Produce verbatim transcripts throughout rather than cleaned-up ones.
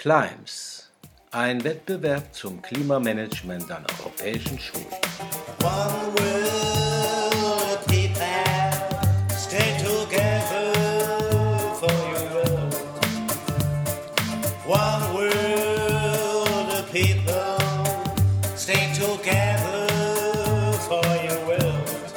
Climbs, ein Wettbewerb zum Klimamanagement an europäischen Schulen. One world, people, stay together for your world. One world, people, stay together for your world.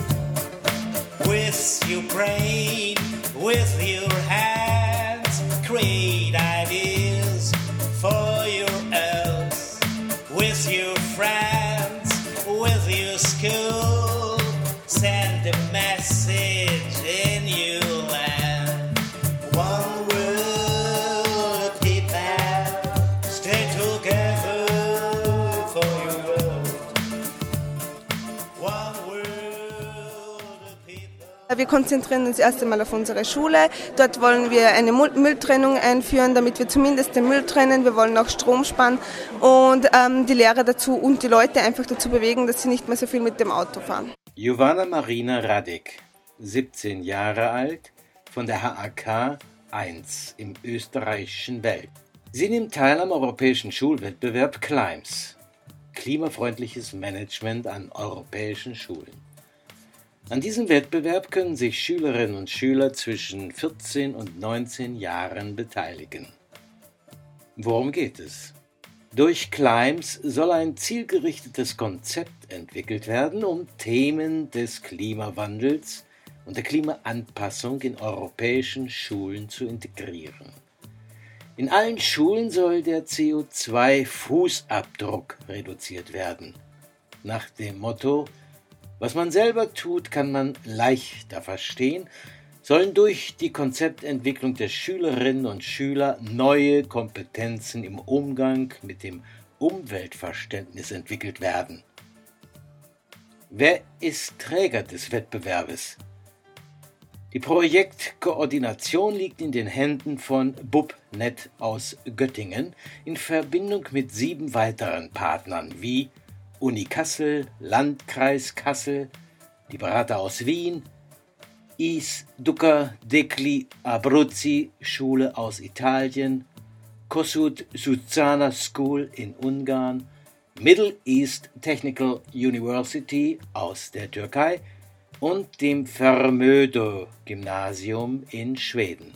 With your brain, with your hands, create ideas for your earth. With your friends, with your school, send a message in your land. One world, people, stay together for your world. One world, people. Wir konzentrieren uns erst einmal auf unsere Schule. Dort wollen wir eine Mülltrennung einführen, damit wir zumindest den Müll trennen. Wir wollen auch Strom sparen und ähm, die Lehrer dazu und die Leute einfach dazu bewegen, dass sie nicht mehr so viel mit dem Auto fahren. Jovana Marina Radek, siebzehn Jahre alt, von der H A K eins im österreichischen Welt. Sie nimmt teil am europäischen Schulwettbewerb Climbs, klimafreundliches Management an europäischen Schulen. An diesem Wettbewerb können sich Schülerinnen und Schüler zwischen vierzehn und neunzehn Jahren beteiligen. Worum geht es? Durch Climbs soll ein zielgerichtetes Konzept entwickelt werden, um Themen des Klimawandels und der Klimaanpassung in europäischen Schulen zu integrieren. In allen Schulen soll der C O zwei Fußabdruck reduziert werden. Nach dem Motto: Was man selber tut, kann man leichter verstehen, sollen durch die Konzeptentwicklung der Schülerinnen und Schüler neue Kompetenzen im Umgang mit dem Umweltverständnis entwickelt werden. Wer ist Träger des Wettbewerbes? Die Projektkoordination liegt in den Händen von BubNet aus Göttingen in Verbindung mit sieben weiteren Partnern wie Uni Kassel, Landkreis Kassel, die Berater aus Wien, Is Duca Degli Abruzzi Schule aus Italien, Kossuth Suzzana School in Ungarn, Middle East Technical University aus der Türkei und dem Förmödo Gymnasium in Schweden.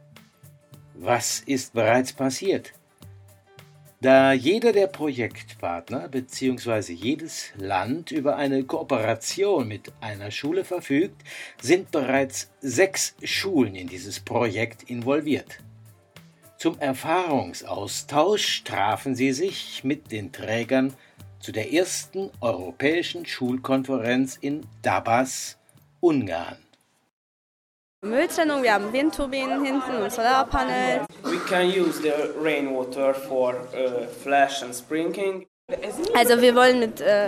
Was ist bereits passiert? Da jeder der Projektpartner bzw. jedes Land über eine Kooperation mit einer Schule verfügt, sind bereits sechs Schulen in dieses Projekt involviert. Zum Erfahrungsaustausch trafen sie sich mit den Trägern zu der ersten europäischen Schulkonferenz in Dabas, Ungarn. Mülltrennung, wir haben Windturbinen hinten und Solarpanels. We can use the rainwater for uh, flash and sprinkling. Also wir wollen mit äh,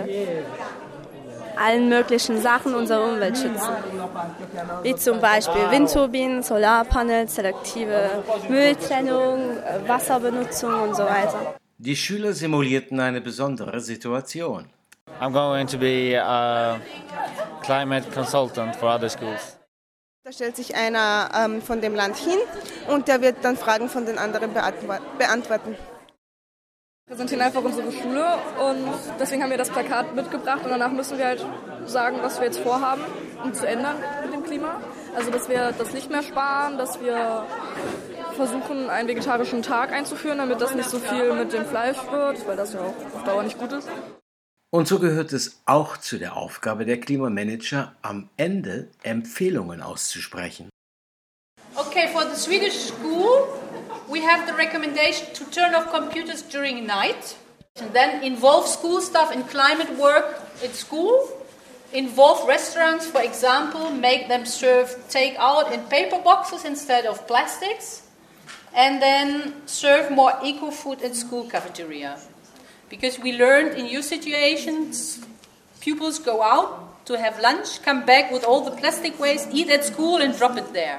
allen möglichen Sachen unsere Umwelt schützen. Wie zum Beispiel Windturbinen, Solarpanels, selektive Mülltrennung, äh, Wasserbenutzung und so weiter. Die Schüler simulierten eine besondere Situation. I'm going to be a climate consultant for other schools. Da stellt sich einer ähm, von dem Land hin und der wird dann Fragen von den anderen beantworten. Wir präsentieren einfach unsere Schule und deswegen haben wir das Plakat mitgebracht und danach müssen wir halt sagen, was wir jetzt vorhaben, um zu ändern mit dem Klima. Also dass wir das Licht mehr sparen, dass wir versuchen, einen vegetarischen Tag einzuführen, damit das nicht so viel mit dem Fleisch wird, weil das ja auch auf Dauer nicht gut ist. Und so gehört es auch zu der Aufgabe der Klimamanager, am Ende Empfehlungen auszusprechen. Okay, for the Swedish school, we have the recommendation to turn off computers during night, and then involve school staff in climate work at school, involve restaurants, for example, make them serve take-out in paper boxes instead of plastics, and then serve more eco-food at school cafeteria. Because we learned in youth situations, pupils go out to have lunch, come back with all the plastic waste, eat at school and drop it there.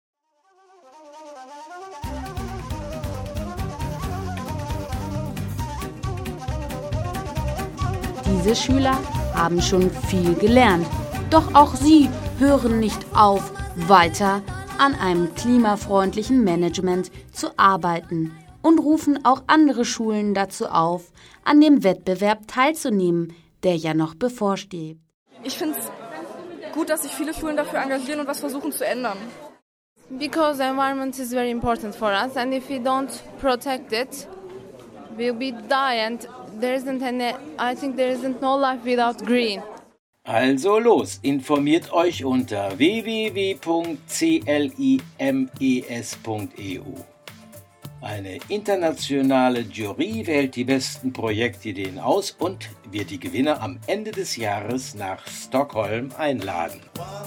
Diese Schüler haben schon viel gelernt, doch auch sie hören nicht auf, weiter an einem klimafreundlichen Management zu arbeiten und rufen auch andere Schulen dazu auf, an dem Wettbewerb teilzunehmen, der ja noch bevorsteht. Ich finde es gut, dass sich viele Schulen dafür engagieren und was versuchen zu ändern. Because the environment is very important for us, and if we don't protect it, we'll be die, and there isn't any, I think there isn't no life without green. Also los, informiert euch unter w w w punkt climes punkt e u. Eine internationale Jury wählt die besten Projektideen aus und wird die Gewinner am Ende des Jahres nach Stockholm einladen.